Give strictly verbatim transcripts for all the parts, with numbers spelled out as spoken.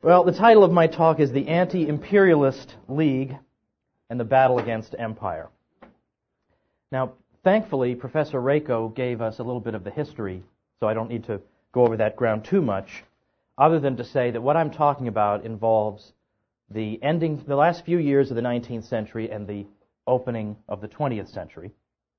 Well, the title of my talk is The Anti-Imperialist League and the Battle Against Empire. Now, thankfully, Professor Rako gave us a little bit of the history, so I don't need to go over that ground too much, other than to say that what I'm talking about involves the ending, the last few years of the nineteenth century and the opening of the twentieth century,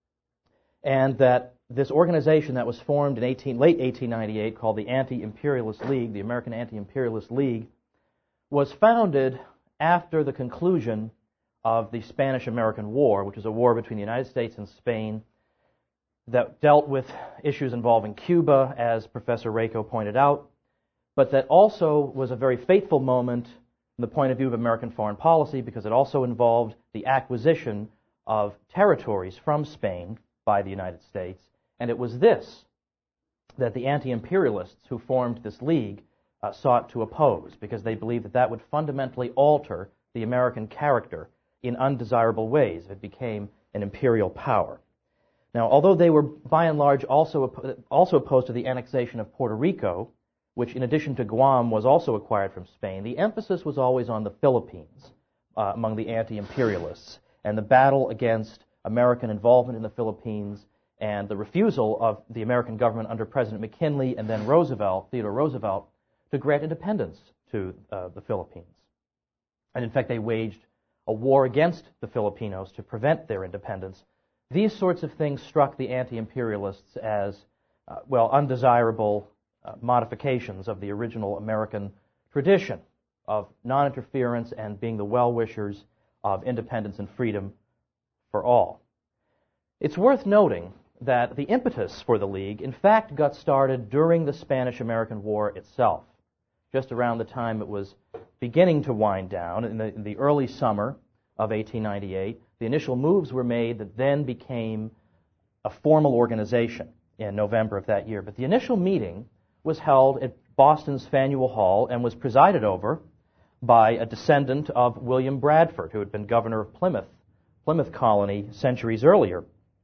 and that this organization that was formed in eighteen, late eighteen ninety-eight called the Anti-Imperialist League, the American Anti-Imperialist League, was founded after the conclusion of the Spanish-American War, which was a war between the United States and Spain that dealt with issues involving Cuba, as Professor Rako pointed out, but that also was a very fateful moment from the point of view of American foreign policy because it also involved the acquisition of territories from Spain by the United States. And it was this that the anti-imperialists who formed this league uh, sought to oppose, because they believed that that would fundamentally alter the American character in undesirable ways if it became an imperial power. Now, although they were by and large also, also opposed to the annexation of Puerto Rico, which in addition to Guam was also acquired from Spain, the emphasis was always on the Philippines uh, among the anti-imperialists and the battle against American involvement in the Philippines and the refusal of the American government under President McKinley and then Roosevelt, Theodore Roosevelt, to grant independence to uh, the Philippines. And in fact, they waged a war against the Filipinos to prevent their independence. These sorts of things struck the anti-imperialists as, uh, well, undesirable uh, modifications of the original American tradition of non-interference and being the well-wishers of independence and freedom for all. It's worth noting that the impetus for the League, in fact, got started during the Spanish-American War itself, just around the time it was beginning to wind down in the, in the early summer of eighteen ninety-eight. The initial moves were made that then became a formal organization in November of that year. But the initial meeting was held at Boston's Faneuil Hall and was presided over by a descendant of William Bradford, who had been governor of Plymouth, Plymouth Colony centuries earlier.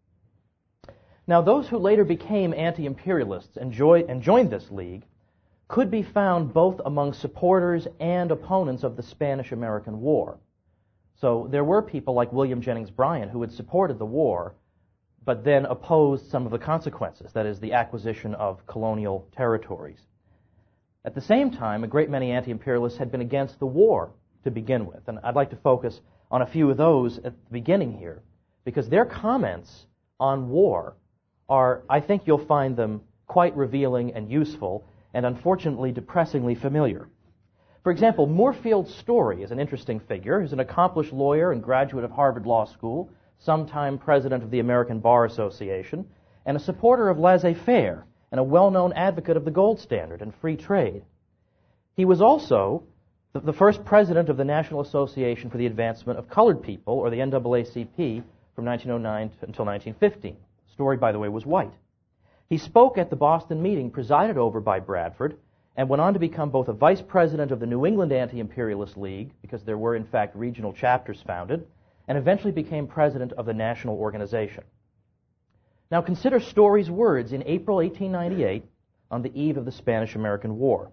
Now, those who later became anti-imperialists and, joy, and joined this league could be found both among supporters and opponents of the Spanish-American War. So there were people like William Jennings Bryan who had supported the war, but then opposed some of the consequences, that is, the acquisition of colonial territories. At the same time, a great many anti-imperialists had been against the war to begin with, and I'd like to focus on a few of those at the beginning here, because their comments on war are, I think you'll find them quite revealing and useful, and unfortunately depressingly familiar. For example, Moorfield Story is an interesting figure. He's an accomplished lawyer and graduate of Harvard Law School, sometime president of the American Bar Association, and a supporter of laissez-faire, and a well-known advocate of the gold standard and free trade. He was also the first president of the National Association for the Advancement of Colored People, or the N double A C P, from nineteen oh nine until nineteen fifteen. Story, by the way, was white. He spoke at the Boston meeting presided over by Bradford and went on to become both a vice president of the New England Anti-Imperialist League, because there were, in fact, regional chapters founded, and eventually became president of the national organization. Now consider Story's words in April eighteen ninety-eight on the eve of the Spanish-American War.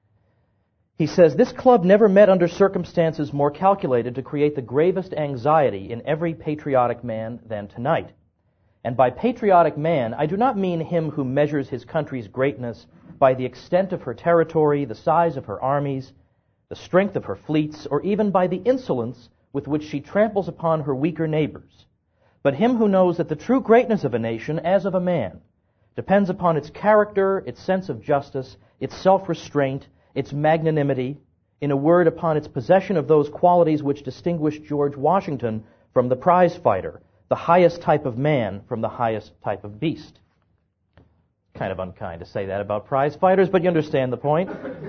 He says, "This club never met under circumstances more calculated to create the gravest anxiety in every patriotic man than tonight. And by patriotic man, I do not mean him who measures his country's greatness by the extent of her territory, the size of her armies, the strength of her fleets, or even by the insolence with which she tramples upon her weaker neighbors, but him who knows that the true greatness of a nation, as of a man, depends upon its character, its sense of justice, its self-restraint, its magnanimity, in a word, upon its possession of those qualities which distinguished George Washington from the prize fighter, the highest type of man from the highest type of beast." Kind of unkind to say that about prize fighters, but you understand the point.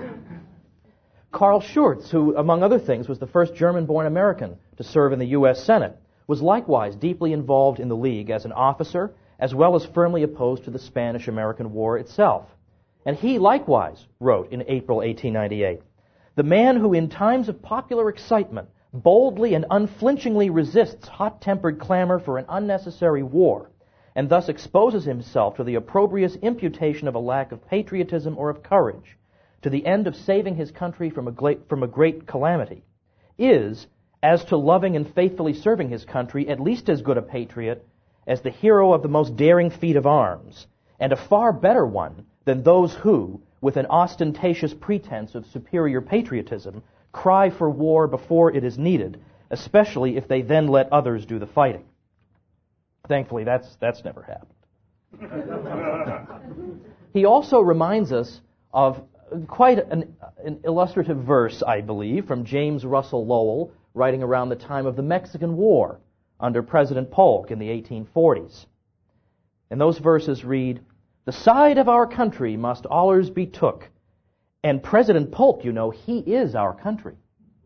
Carl Schurz, who, among other things, was the first German-born American to serve in the U S Senate, was likewise deeply involved in the League as an officer, as well as firmly opposed to the Spanish-American War itself. And he likewise wrote in April eighteen ninety-eight, "The man who in times of popular excitement boldly and unflinchingly resists hot-tempered clamor for an unnecessary war, and thus exposes himself to the opprobrious imputation of a lack of patriotism or of courage, to the end of saving his country from a great, from a great calamity, is, as to loving and faithfully serving his country, at least as good a patriot as the hero of the most daring feat of arms, and a far better one than those who, with an ostentatious pretense of superior patriotism, cry for war before it is needed, especially if they then let others do the fighting. Thankfully, that's, that's never happened. He also reminds us of quite an, an illustrative verse, I believe, from James Russell Lowell, writing around the time of the Mexican War under President Polk in the eighteen forties. And those verses read, "The side of our country must allers be took, and President Polk, you know, he is our country."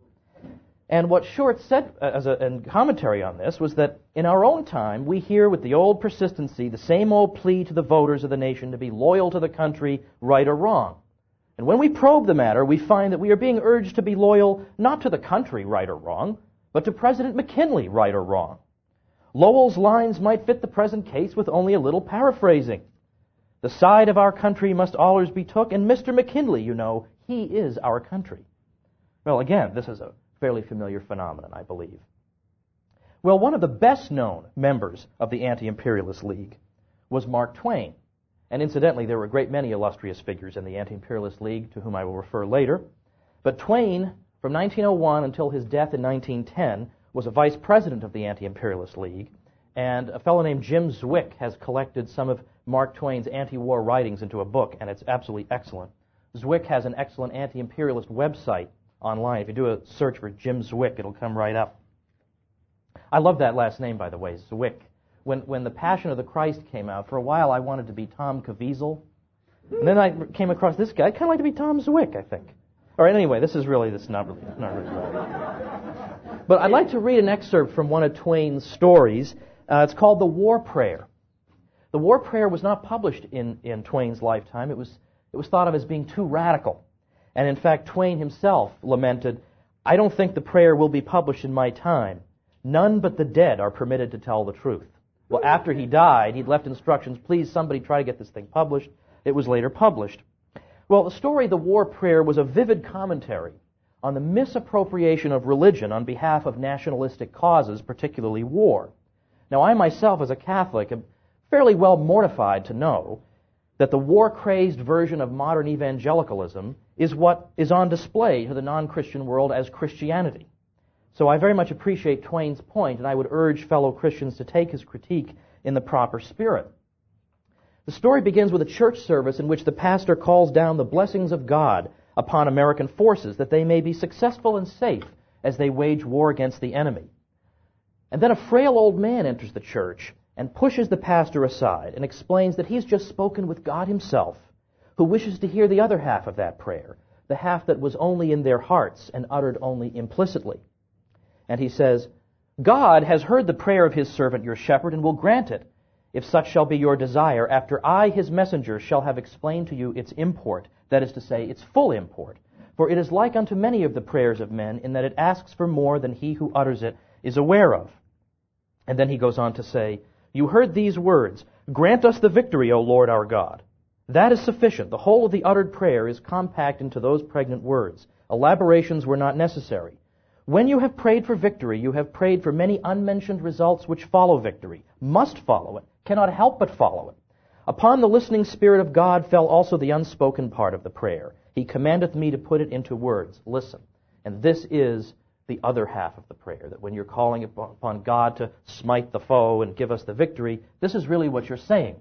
And what Short said as a in commentary on this was that in our own time, we hear with the old persistency the same old plea to the voters of the nation to be loyal to the country, right or wrong. And when we probe the matter, we find that we are being urged to be loyal not to the country, right or wrong, but to President McKinley, right or wrong. Lowell's lines might fit the present case with only a little paraphrasing. The side of our country must allers be took, and Mister McKinley, you know, he is our country. Well, again, this is a fairly familiar phenomenon, I believe. Well, one of the best-known members of the Anti-Imperialist League was Mark Twain. And incidentally, there were a great many illustrious figures in the Anti-Imperialist League, to whom I will refer later. But Twain, from nineteen oh one until his death in nineteen ten, was a vice president of the Anti-Imperialist League, and a fellow named Jim Zwick has collected some of Mark Twain's anti-war writings into a book, and it's absolutely excellent. Zwick has an excellent anti-imperialist website online. If you do a search for Jim Zwick, it'll come right up. I love that last name, by the way, Zwick. When when The Passion of the Christ came out, for a while I wanted to be Tom Caviezel. And then I came across this guy. I'd kind of like to be Tom Zwick, I think. All right, anyway, this is really, this is not really, not really right. But I'd like to read an excerpt from one of Twain's stories. Uh, it's called The War Prayer. The War Prayer was not published in, in Twain's lifetime. It was, it was thought of as being too radical. And in fact, Twain himself lamented, "I don't think the prayer will be published in my time. None but the dead are permitted to tell the truth." Well, after he died, he'd left instructions, please somebody try to get this thing published. It was later published. Well, the story, The War Prayer, was a vivid commentary on the misappropriation of religion on behalf of nationalistic causes, particularly war. Now, I myself, as a Catholic, am fairly well mortified to know that the war-crazed version of modern evangelicalism is what is on display to the non-Christian world as Christianity. So I very much appreciate Twain's point, and I would urge fellow Christians to take his critique in the proper spirit. The story begins with a church service in which the pastor calls down the blessings of God upon American forces that they may be successful and safe as they wage war against the enemy. And then a frail old man enters the church and pushes the pastor aside and explains that he's just spoken with God himself, who wishes to hear the other half of that prayer, the half that was only in their hearts and uttered only implicitly. And he says, "God has heard the prayer of his servant your shepherd and will grant it, if such shall be your desire, after I, his messenger, shall have explained to you its import, that is to say, its full import. For it is like unto many of the prayers of men, in that it asks for more than he who utters it is aware of." And then he goes on to say, "You heard these words, grant us the victory, O Lord our God." That is sufficient. The whole of the uttered prayer is compact into those pregnant words. Elaborations were not necessary. When you have prayed for victory, you have prayed for many unmentioned results which follow victory, must follow it, cannot help but follow it. Upon the listening Spirit of God fell also the unspoken part of the prayer. He commandeth me to put it into words. Listen. And this is the other half of the prayer, that when you're calling upon God to smite the foe and give us the victory, this is really what you're saying.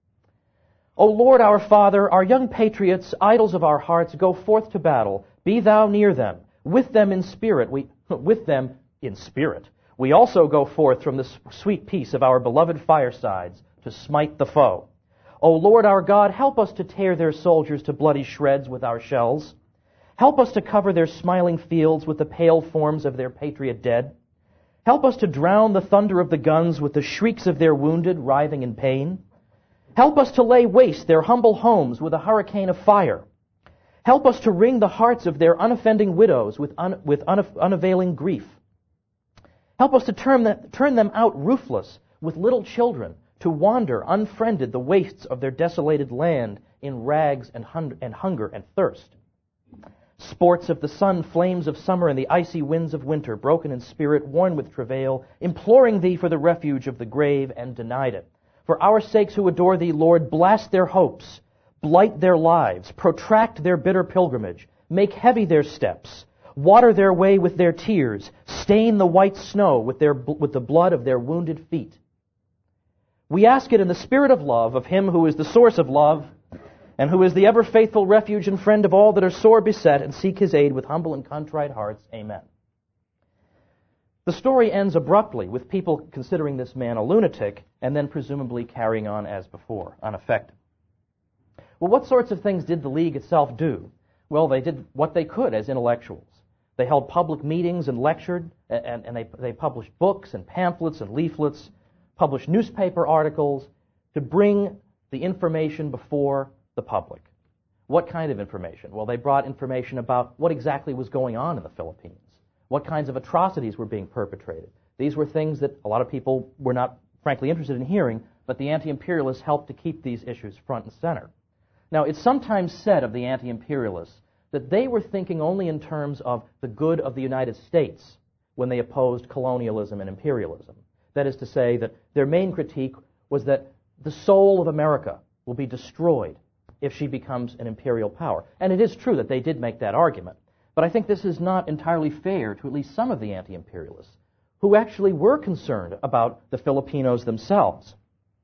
O Lord our Father, our young patriots, idols of our hearts, go forth to battle. Be thou near them. With them in spirit, we, with them in spirit, we also go forth from the sweet peace of our beloved firesides to smite the foe. O Lord our God, help us to tear their soldiers to bloody shreds with our shells. Help us to cover their smiling fields with the pale forms of their patriot dead. Help us to drown the thunder of the guns with the shrieks of their wounded writhing in pain. Help us to lay waste their humble homes with a hurricane of fire. Help us to wring the hearts of their unoffending widows with, un, with unav- unavailing grief. Help us to turn them, turn them out roofless with little children to wander unfriended the wastes of their desolated land in rags and, hun- and hunger and thirst. Sports of the sun, flames of summer, and the icy winds of winter, broken in spirit, worn with travail, imploring thee for the refuge of the grave, and denied it. For our sakes who adore thee, Lord, blast their hopes, blight their lives, protract their bitter pilgrimage, make heavy their steps, water their way with their tears, stain the white snow with, their, with the blood of their wounded feet. We ask it in the spirit of love of him who is the source of love, and who is the ever-faithful refuge and friend of all that are sore beset and seek his aid with humble and contrite hearts. Amen. The story ends abruptly with people considering this man a lunatic and then presumably carrying on as before, unaffected. Well, what sorts of things did the League itself do? Well, they did what they could as intellectuals. They held public meetings and lectured, and, and they, they published books and pamphlets and leaflets, published newspaper articles to bring the information before the public. What kind of information? Well, they brought information about what exactly was going on in the Philippines, what kinds of atrocities were being perpetrated. These were things that a lot of people were not, frankly, interested in hearing, but the anti-imperialists helped to keep these issues front and center. Now, it's sometimes said of the anti-imperialists that they were thinking only in terms of the good of the United States when they opposed colonialism and imperialism. That is to say that their main critique was that the soul of America will be destroyed if she becomes an imperial power. And it is true that they did make that argument. But I think this is not entirely fair to at least some of the anti-imperialists who actually were concerned about the Filipinos themselves.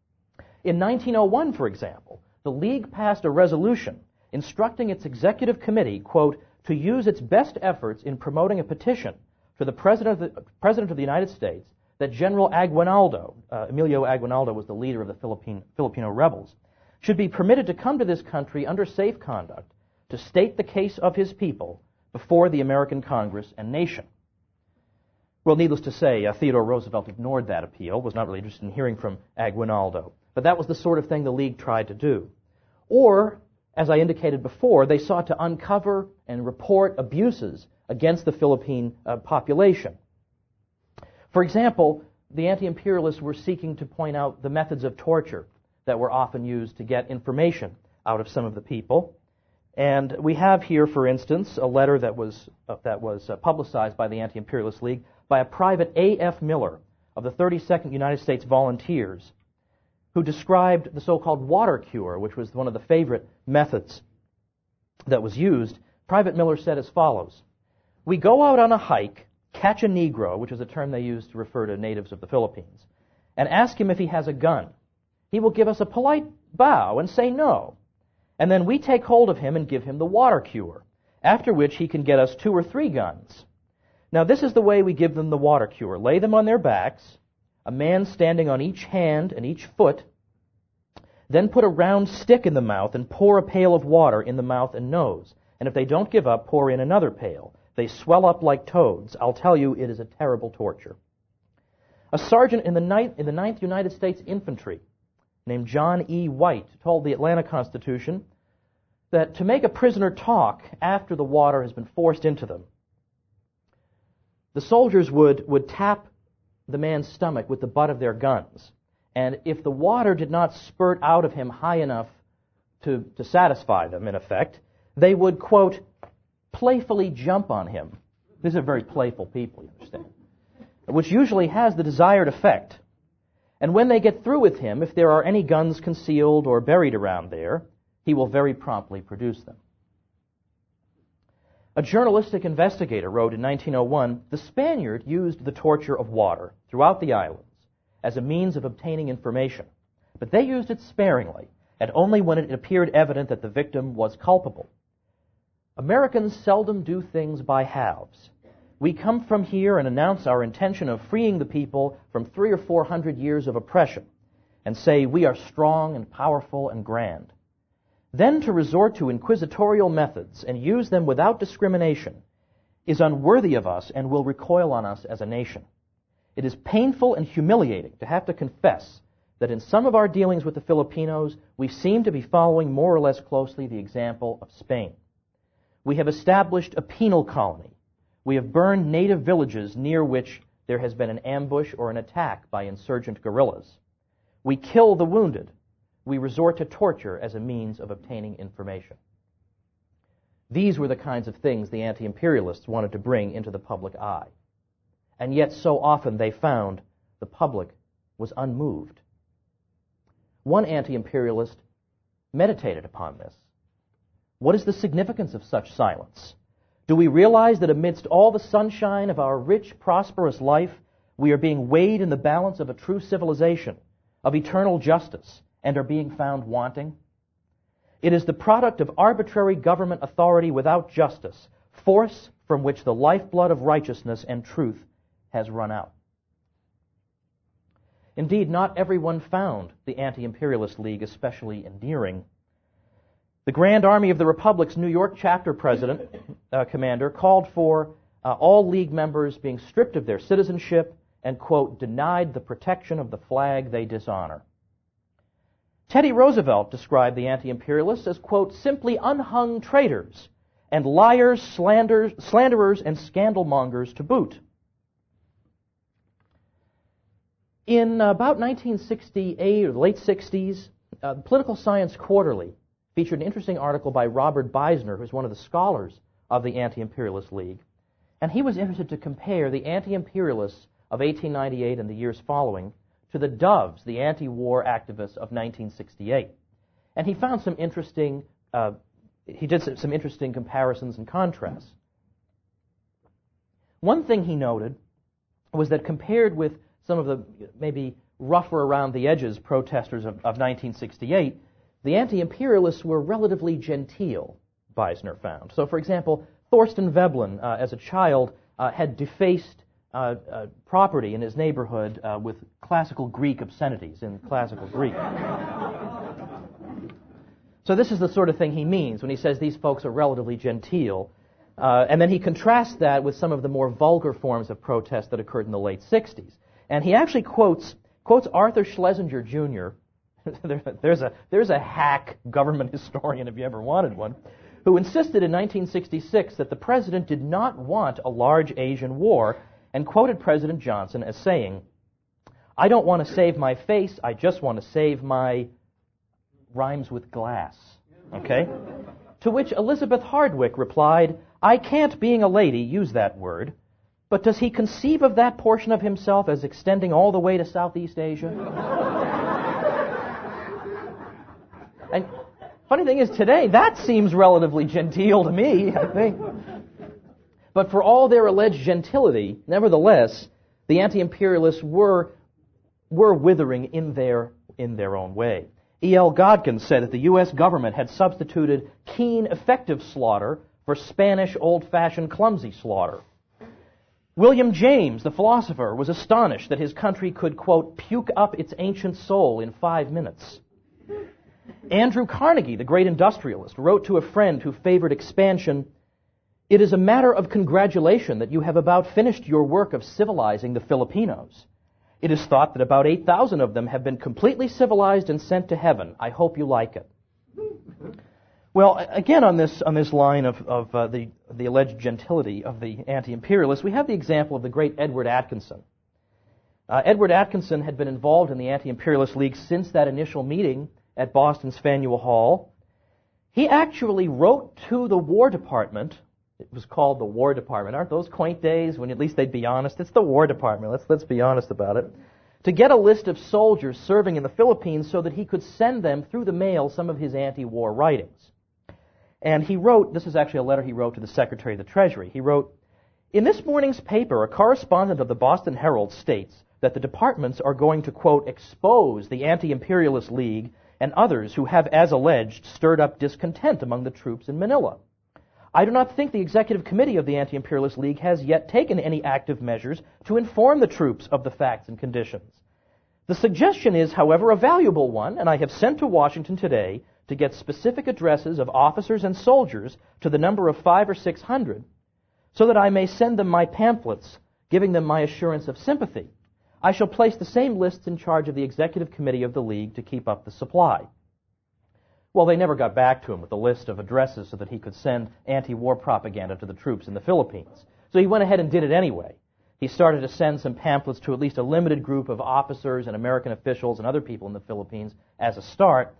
In nineteen oh one, for example, the League passed a resolution instructing its executive committee, quote, to use its best efforts in promoting a petition to the President of the, President of the United States that General Aguinaldo, uh, Emilio Aguinaldo was the leader of the Philippine, Filipino rebels, should be permitted to come to this country under safe conduct to state the case of his people before the American Congress and nation. Well, needless to say, uh, Theodore Roosevelt ignored that appeal, was not really interested in hearing from Aguinaldo. But that was the sort of thing the League tried to do. Or, as I indicated before, they sought to uncover and report abuses against the Philippine uh, population. For example, the anti-imperialists were seeking to point out the methods of torture that were often used to get information out of some of the people. And we have here, for instance, a letter that was uh, that was uh, publicized by the Anti-Imperialist League by a private A F Miller of the thirty-second United States Volunteers, who described the so-called water cure, which was one of the favorite methods that was used. Private Miller said as follows: "We go out on a hike, catch a Negro," which is a term they used to refer to natives of the Philippines, "and ask him if he has a gun. He will give us a polite bow and say no. And then we take hold of him and give him the water cure, after which he can get us two or three guns. Now this is the way we give them the water cure. Lay them on their backs, a man standing on each hand and each foot, then put a round stick in the mouth and pour a pail of water in the mouth and nose. And if they don't give up, pour in another pail. They swell up like toads. I'll tell you, it is a terrible torture." A sergeant in the ninth, in the ninth United States Infantry named John E. White told the Atlanta Constitution that to make a prisoner talk after the water has been forced into them, the soldiers would, would tap the man's stomach with the butt of their guns. And if the water did not spurt out of him high enough to, to satisfy them, in effect, they would, quote, playfully jump on him. These are very playful people, you understand, which usually has the desired effect. And when they get through with him, if there are any guns concealed or buried around there, he will very promptly produce them. A journalistic investigator wrote in nineteen oh one, "The Spaniard used the torture of water throughout the islands as a means of obtaining information, but they used it sparingly, and only when it appeared evident that the victim was culpable. Americans seldom do things by halves. We come from here and announce our intention of freeing the people from three or four hundred years of oppression, and say we are strong and powerful and grand. Then to resort to inquisitorial methods and use them without discrimination is unworthy of us and will recoil on us as a nation. It is painful and humiliating to have to confess that in some of our dealings with the Filipinos, we seem to be following more or less closely the example of Spain. We have established a penal colony. We have burned native villages near which there has been an ambush or an attack by insurgent guerrillas. We kill the wounded. We resort to torture as a means of obtaining information." These were the kinds of things the anti-imperialists wanted to bring into the public eye. And yet so often they found the public was unmoved. One anti-imperialist meditated upon this. What is the significance of such silence? Do we realize that amidst all the sunshine of our rich, prosperous life, we are being weighed in the balance of a true civilization, of eternal justice, and are being found wanting? It is the product of arbitrary government authority without justice, force from which the lifeblood of righteousness and truth has run out. Indeed, not everyone found the Anti-Imperialist League especially endearing. The Grand Army of the Republic's New York chapter president, uh, commander, called for uh, all League members being stripped of their citizenship and, quote, denied the protection of the flag they dishonor. Teddy Roosevelt described the anti-imperialists as, quote, simply unhung traitors and liars, slanders, slanderers, and scandalmongers to boot. In about nineteen sixty-eight or the late sixties, uh, the Political Science Quarterly featured an interesting article by Robert Beisner, who's one of the scholars of the Anti-Imperialist League. And he was interested to compare the anti-imperialists of eighteen ninety-eight and the years following to the Doves, the anti-war activists of nineteen sixty-eight. And he found some interesting, uh, he did some, some interesting comparisons and contrasts. One thing he noted was that compared with some of the maybe rougher around the edges protesters of, of nineteen sixty-eight, the anti-imperialists were relatively genteel, Beisner found. So, for example, Thorsten Veblen, uh, as a child, uh, had defaced uh, uh, property in his neighborhood uh, with classical Greek obscenities in classical Greek. So this is the sort of thing he means when he says these folks are relatively genteel. Uh, and then he contrasts that with some of the more vulgar forms of protest that occurred in the late sixties. And he actually quotes quotes Arthur Schlesinger, Junior there, there's a there's a hack government historian if you ever wanted one, who insisted in nineteen sixty-six that the president did not want a large Asian war, and quoted President Johnson as saying, "I don't want to save my face, I just want to save my," rhymes with glass. Okay? To which Elizabeth Hardwick replied, "I can't, being a lady, use that word, but does he conceive of that portion of himself as extending all the way to Southeast Asia?" And funny thing is, today, that seems relatively genteel to me, I think. But for all their alleged gentility, nevertheless, the anti-imperialists were were withering in their in their own way. E L Godkin said that the U S government had substituted keen, effective slaughter for Spanish, old-fashioned, clumsy slaughter. William James, the philosopher, was astonished that his country could, quote, puke up its ancient soul in five minutes. Andrew Carnegie, the great industrialist, wrote to a friend who favored expansion, "It is a matter of congratulation that you have about finished your work of civilizing the Filipinos. It is thought that about eight thousand of them have been completely civilized and sent to heaven. I hope you like it." Well, again, on this on this line of, of uh, the, the alleged gentility of the anti-imperialists, we have the example of the great Edward Atkinson. Uh, Edward Atkinson had been involved in the Anti-Imperialist League since that initial meeting at Boston's Faneuil Hall. He actually wrote to the War Department. It was called the War Department. Aren't those quaint days when at least they'd be honest? It's the War Department. Let's let's be honest about it. To get a list of soldiers serving in the Philippines so that he could send them through the mail some of his anti-war writings. And he wrote, this is actually a letter he wrote to the Secretary of the Treasury. He wrote, "In this morning's paper, a correspondent of the Boston Herald states that the departments are going to, quote, expose the Anti-Imperialist League and others who have, as alleged, stirred up discontent among the troops in Manila. I do not think the Executive Committee of the Anti-Imperialist League has yet taken any active measures to inform the troops of the facts and conditions. The suggestion is, however, a valuable one, and I have sent to Washington today to get specific addresses of officers and soldiers to the number of five or six hundred, so that I may send them my pamphlets, giving them my assurance of sympathy. I shall place the same lists in charge of the Executive Committee of the League to keep up the supply." Well, they never got back to him with a list of addresses so that he could send anti-war propaganda to the troops in the Philippines. So he went ahead and did it anyway. He started to send some pamphlets to at least a limited group of officers and American officials and other people in the Philippines as a start.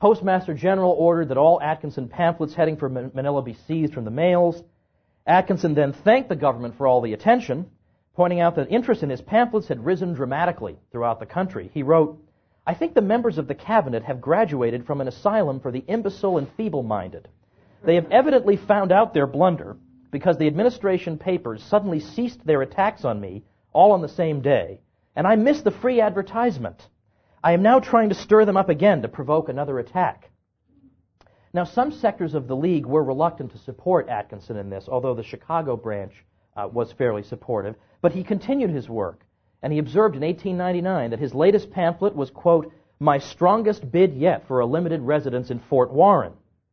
Postmaster General ordered that all Atkinson pamphlets heading for Manila be seized from the mails. Atkinson then thanked the government for all the attention, pointing out that interest in his pamphlets had risen dramatically throughout the country. He wrote, "I think the members of the cabinet have graduated from an asylum for the imbecile and feeble-minded. They have evidently found out their blunder because the administration papers suddenly ceased their attacks on me all on the same day, and I missed the free advertisement. I am now trying to stir them up again to provoke another attack." Now, some sectors of the League were reluctant to support Atkinson in this, although the Chicago branch uh, was fairly supportive, but he continued his work, and he observed in eighteen ninety-nine that his latest pamphlet was, quote, "my strongest bid yet for a limited residence in Fort Warren."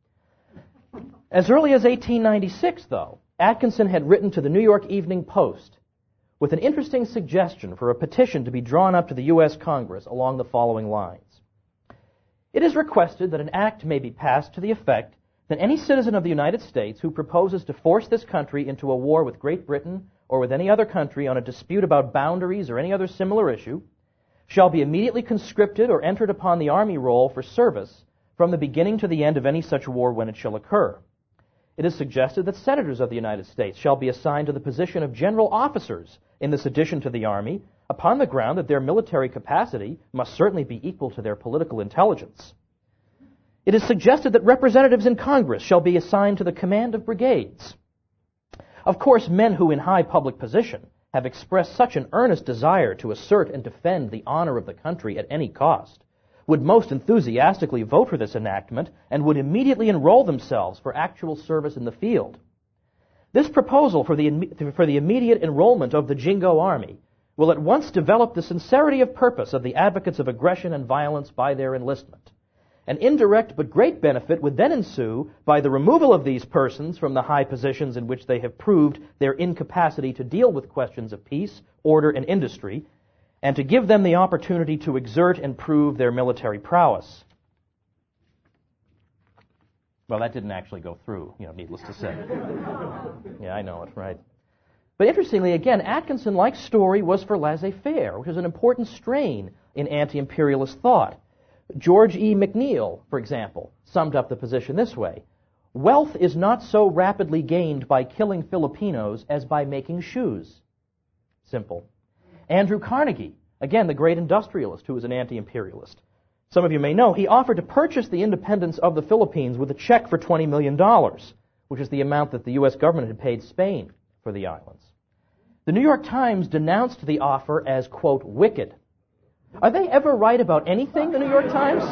As early as eighteen ninety-six, though, Atkinson had written to the New York Evening Post with an interesting suggestion for a petition to be drawn up to the U S Congress along the following lines. "It is requested that an act may be passed to the effect that any citizen of the United States who proposes to force this country into a war with Great Britain or with any other country on a dispute about boundaries or any other similar issue shall be immediately conscripted or entered upon the army roll for service from the beginning to the end of any such war when it shall occur. It is suggested that senators of the United States shall be assigned to the position of general officers in this addition to the army, upon the ground that their military capacity must certainly be equal to their political intelligence. It is suggested that representatives in Congress shall be assigned to the command of brigades. Of course, men who in high public position have expressed such an earnest desire to assert and defend the honor of the country at any cost would most enthusiastically vote for this enactment and would immediately enroll themselves for actual service in the field. This proposal for the, for the immediate enrollment of the Jingo Army will at once develop the sincerity of purpose of the advocates of aggression and violence by their enlistment. An indirect but great benefit would then ensue by the removal of these persons from the high positions in which they have proved their incapacity to deal with questions of peace, order, and industry, and to give them the opportunity to exert and prove their military prowess." Well, that didn't actually go through, you know, needless to say. Yeah, I know it, right? But interestingly, again, Atkinson, like Story, was for laissez-faire, which is an important strain in anti-imperialist thought. George E. McNeill, for example, summed up the position this way: "Wealth is not so rapidly gained by killing Filipinos as by making shoes." Simple. Andrew Carnegie, again, the great industrialist who was an anti-imperialist. Some of you may know he offered to purchase the independence of the Philippines with a check for twenty million dollars, which is the amount that the U S government had paid Spain for the islands. The New York Times denounced the offer as, quote, "wicked." Are they ever right about anything, the New York Times?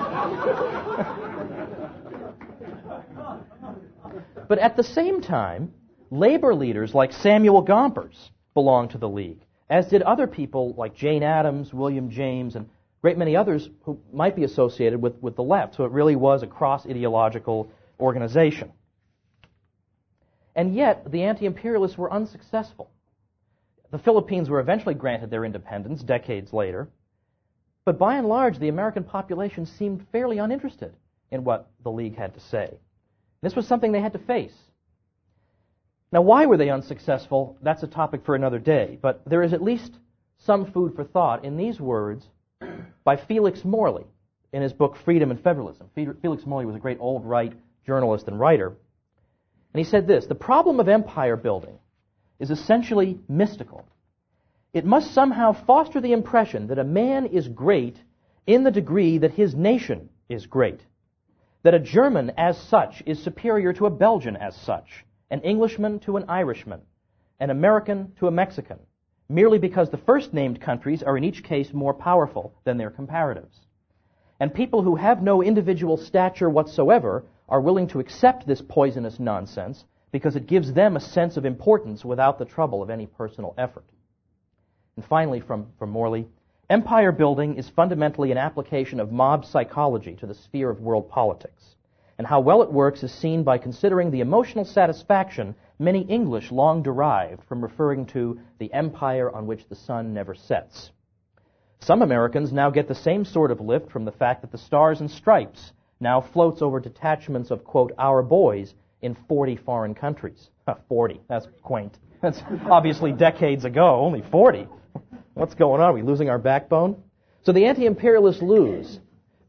But at the same time, labor leaders like Samuel Gompers belonged to the League, as did other people like Jane Addams, William James, and a great many others who might be associated with, with the left. So it really was a cross-ideological organization. And yet, the anti-imperialists were unsuccessful. The Philippines were eventually granted their independence decades later, but by and large, the American population seemed fairly uninterested in what the League had to say. This was something they had to face. Now, why were they unsuccessful? That's a topic for another day, but there is at least some food for thought in these words by Felix Morley in his book Freedom and Federalism. Felix Morley was a great old right journalist and writer, and he said this: "The problem of empire building is essentially mystical. It must somehow foster the impression that a man is great in the degree that his nation is great, that a German as such is superior to a Belgian as such, an Englishman to an Irishman, an American to a Mexican, merely because the first-named countries are in each case more powerful than their comparatives. And people who have no individual stature whatsoever are willing to accept this poisonous nonsense because it gives them a sense of importance without the trouble of any personal effort." And finally, from, from Morley, "Empire building is fundamentally an application of mob psychology to the sphere of world politics. And how well it works is seen by considering the emotional satisfaction many English long derived from referring to the empire on which the sun never sets. Some Americans now get the same sort of lift from the fact that the Stars and Stripes now floats over detachments of, quote, our boys in forty foreign countries." forty, that's quaint. That's obviously decades ago, only forty. What's going on? Are we losing our backbone? So the anti-imperialists lose. But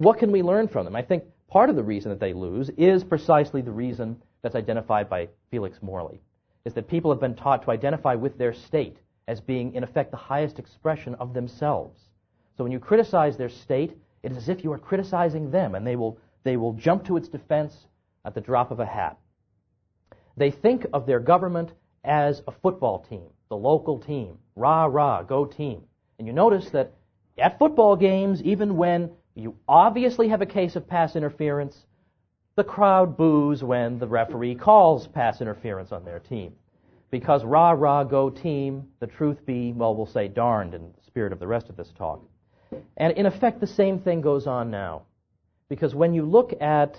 what can we learn from them? I think part of the reason that they lose is precisely the reason that's identified by Felix Morley, is that people have been taught to identify with their state as being, in effect, the highest expression of themselves. So when you criticize their state, it is as if you are criticizing them, and they will, they will jump to its defense at the drop of a hat. They think of their government as a football team, the local team. Rah, rah, go team. And you notice that at football games, even when you obviously have a case of pass interference, the crowd boos when the referee calls pass interference on their team. Because rah, rah, go team, the truth be, well, we'll say darned in the spirit of the rest of this talk. And in effect, the same thing goes on now. Because when you look at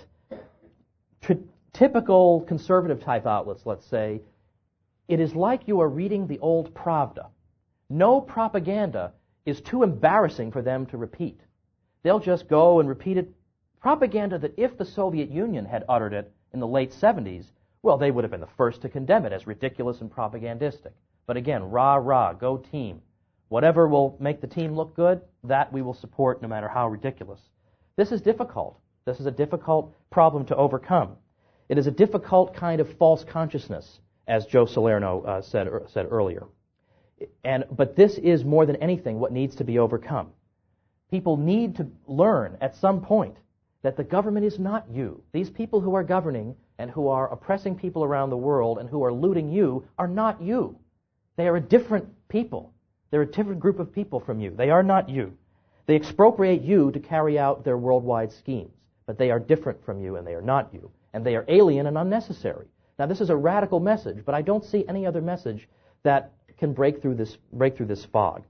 tr- typical conservative-type outlets, let's say, it is like you are reading the old Pravda. No propaganda is too embarrassing for them to repeat. They'll just go and repeat it. Propaganda that if the Soviet Union had uttered it in the late seventies, well, they would have been the first to condemn it as ridiculous and propagandistic. But again, rah, rah, go team. Whatever will make the team look good, that we will support no matter how ridiculous. This is difficult. This is a difficult problem to overcome. It is a difficult kind of false consciousness, as Joe Salerno uh, said, er, said earlier. And, but this is more than anything what needs to be overcome. People need to learn at some point that the government is not you. These people who are governing and who are oppressing people around the world and who are looting you are not you. They are a different people. They're a different group of people from you. They are not you. They expropriate you to carry out their worldwide schemes, but they are different from you and they are not you. And they are alien and unnecessary. Now, this is a radical message, but I don't see any other message that can break through this, break through this fog.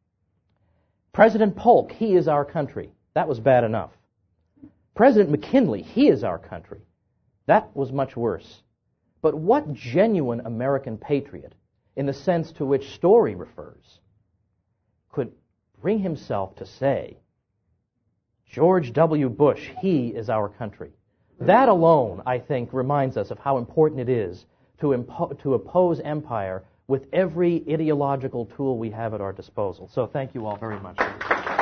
President Polk, he is our country. That was bad enough. President McKinley, he is our country. That was much worse. But what genuine American patriot, in the sense to which Story refers, could bring himself to say, George W. Bush, he is our country? That alone, I think, reminds us of how important it is to, impo- to oppose empire with every ideological tool we have at our disposal. So thank you all very much.